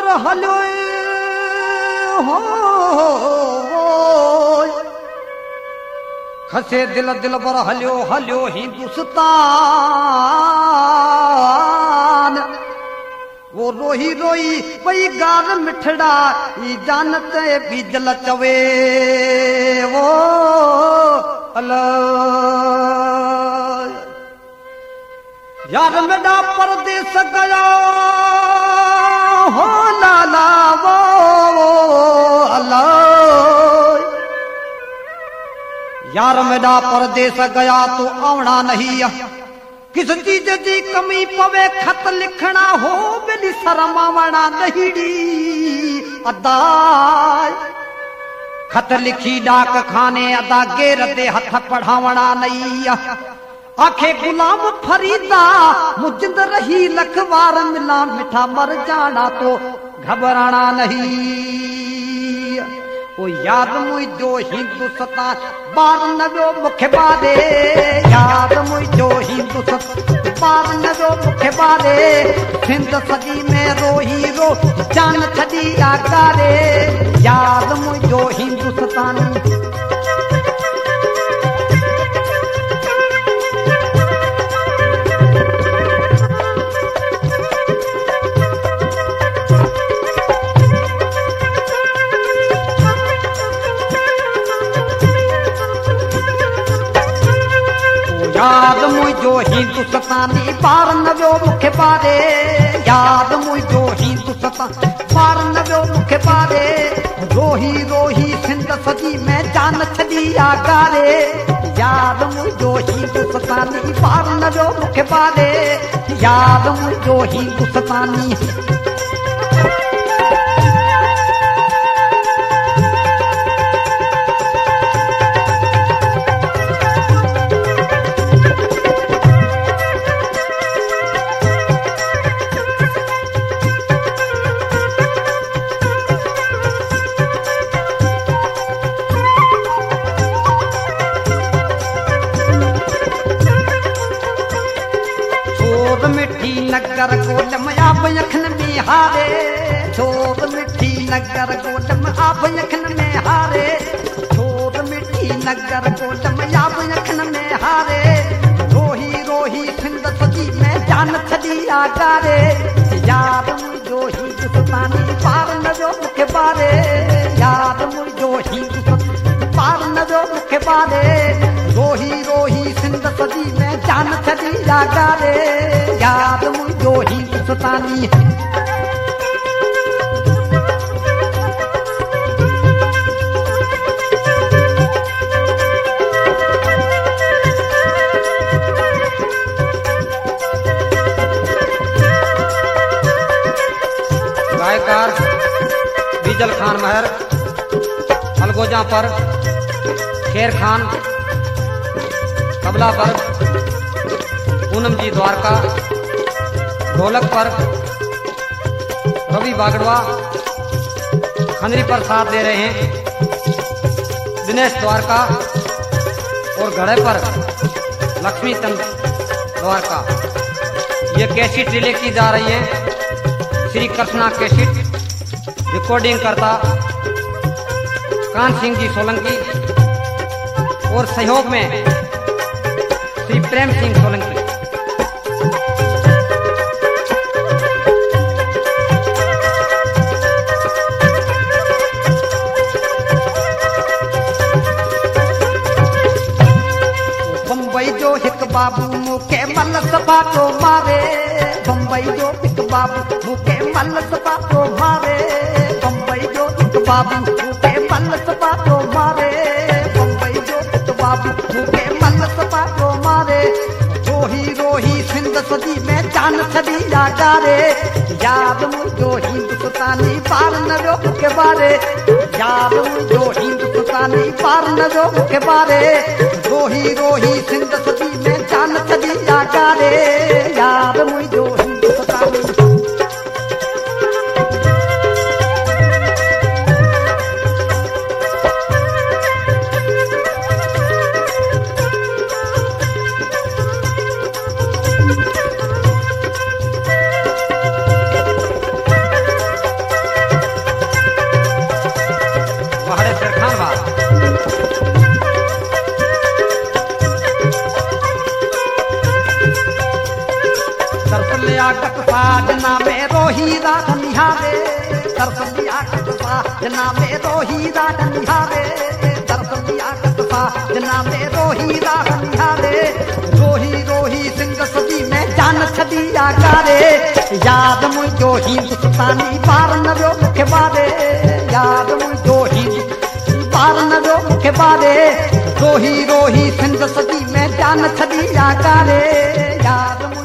Hello हो खसे दिल दिल पर हलो हलो हिंदुस्तान वो रोही रोही वही गार मिठड़ा ई जानत भी जल चवे वो अल्लाह यार मेरा परदेस गया हो लाला वो अल्लाह यार मेरा परदेस गया तो आवना नहीं किस चीज की कमी पवे खत लिखना हो बिली शरमावना नहीं अदा खत लिखी डाक खाने अदा गेर दे हथ पढ़ावना नहीं आखे गुलाम फरीदा मुजिंद रही लखवार मिला मिठा मर जाना तो घबराना नहीं ओ याद मुझो हिंदुस्तान बार नवो मुखे बारे याद मुझो हिंदुस्तान बार नवो मुखे बारे सिंध सदी में रोही रो जान छदी आकारे याद मुझो हिंदुस्तान याद मुझो हिंदुस्तानी पार नवो मुखे पारे याद मुझो हिंदुस्तान पार नवो मुखे पारे रोही रोही सिंध सदी में जान छदी आगारे याद मुझो हिंदुस्तानी पार नवो मुखे पारे याद मुझो हिंदुस्तानी नगर गोलम आप यखन में हारे छोर मिठी नगर गोलम आप यखन में हारे छोर मिठी नगर गोलम आप यखन में हारे रोही रोही सिंध सदी में जान छदी आगारे याद मुझो हिंदुस्तानी पार नजो मुखे बारे याद मुझो हिंदुस्तानी पार नजो मुखे बारे रोही रोही सिंध सदी में जान छदी आगारे याद मुझो हिंदुस्तानी गायकार बीजल खान महर अलगोजा पर शेर खान तबला पर पूनम जी द्वारका ढोलक पर रवि बागड़वा खंदरी पर साथ दे रहे हैं दिनेश द्वारका और घड़े पर लक्ष्मी चंद द्वारका। ये कैसेट रिले की जा रही है श्री कृष्णा कैसेट रिकॉर्डिंग करता कान सिंह जी सोलंकी और सहयोग में श्री प्रेम सिंह सोलंकी। बम्बई जो हिक बाबू मुके मल सपाटो मारे बम्बई जो हिक बाबू मुके मल सपाटो मारे बम्बई जो हिक बाबू मुके मल सपाटो मारे बम्बई जो हिक बाबू मुके मल सपाटो मारे रोही रोही सिंध सदी में जान छदी आगारे याद मुझो हिंदुस्तानी पार नजो के बारे याद मुझो हिंदुस्तानी पार नजो के बारे रोही रोही सिंध सदी में जान छदी आगारे याद मुझो हिंदुस्तानी गट साजना में रोही रात निहारे दर्शन दिया गट साजना में रोही रात निहारे दर्शन दिया गट साजना में रोही रात निहारे रोही रोही सिंह सदी में जान छदिया गारे याद मुझो हिंदुस्तानी पार न रो मुखे बारे याद मुझो हिंदुस्तानी पार न रो मुखे बारे रोही रोही सिंध सदी में जान छदिया गारे याद